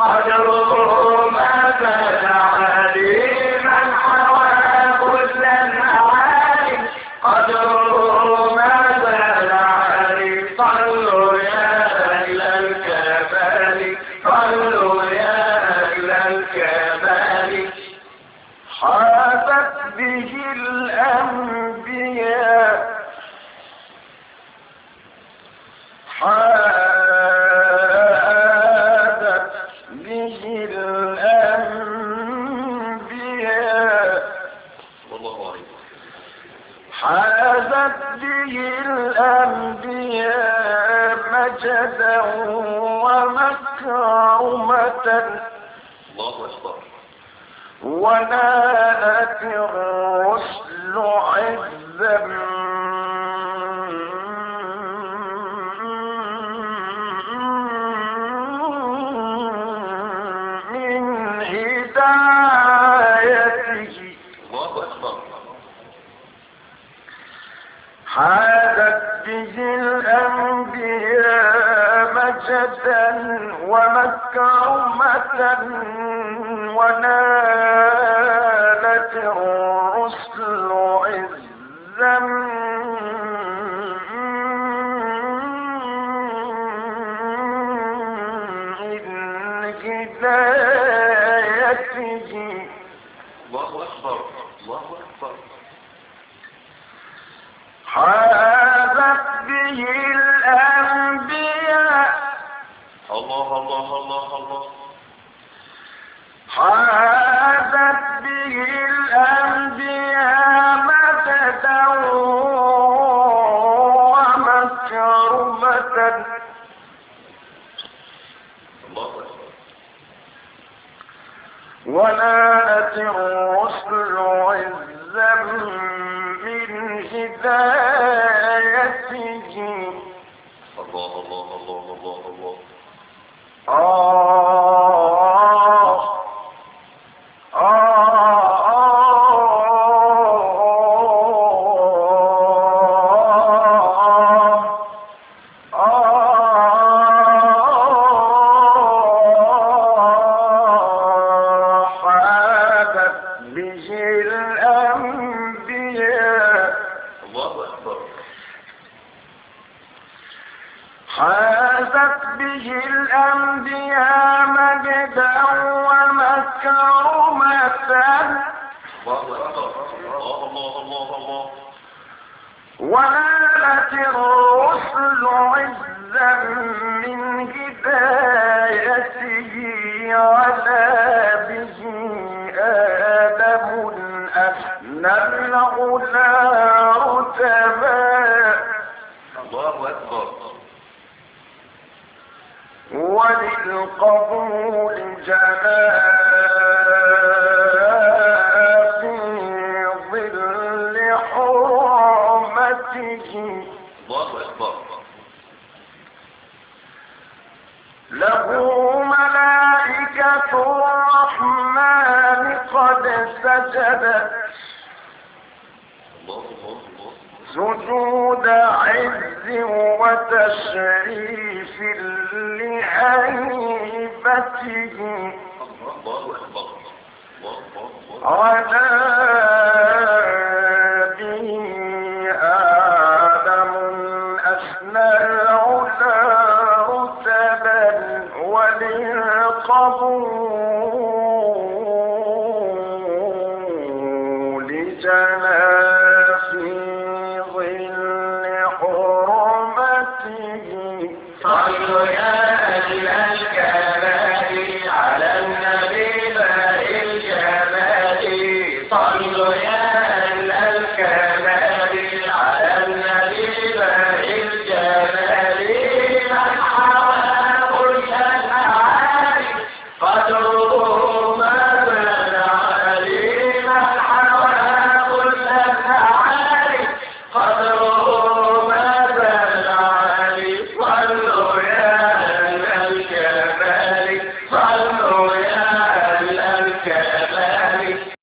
قدره ما بدا عليما حوى كل المعاني قدره ما بدا علي صلوا يا أهل الكمال صلوا يا أهل الكمال حاذت به الأنبياء حاذت به الأنبياء حاذت به الأنبياء مجدا ومكرمة الله أكبر ونالت الرسل عزا من هدايته الله أكبر حاذت به الأنبياء مجدا ومكرمة ونالت الرسل عزا من هدايته الله أكبر الله أكبر حاذت به الأنبياء الله الله الله الله حاذت به الأنبياء مجدا ومكرمة الله أكبر ونالت الرسل عزا من هدايته الله الله الله الله الله حاذت به الأنبياء الله أكبر حاذت به الأنبياء مجدا ومكرمة الله أكبر الله الله الله الله ونالت الرسل عزا من هدايته على به آدم أثنى العلا رتبا الله أكبر وللقبول جنات في ظل حرمته الله أكبر له ملائكة الرحمن قد سجدت الله الله الله سجود عز وتشريف لهيبته الله أكبر الله الله على به آدم أثنى العلا رتبا وللقبول جنى في ظل حرمته صلوا يا أهل الكمال على النبي باء الجمال صلوا يا أهل الكمال على النبي باء الجمال من حوى كل المعاني قدره ما بدا علي من حوى كل المعاني قدره ما بدا علي صلوا يا أهل الكمال صلوا يا أهل الكمال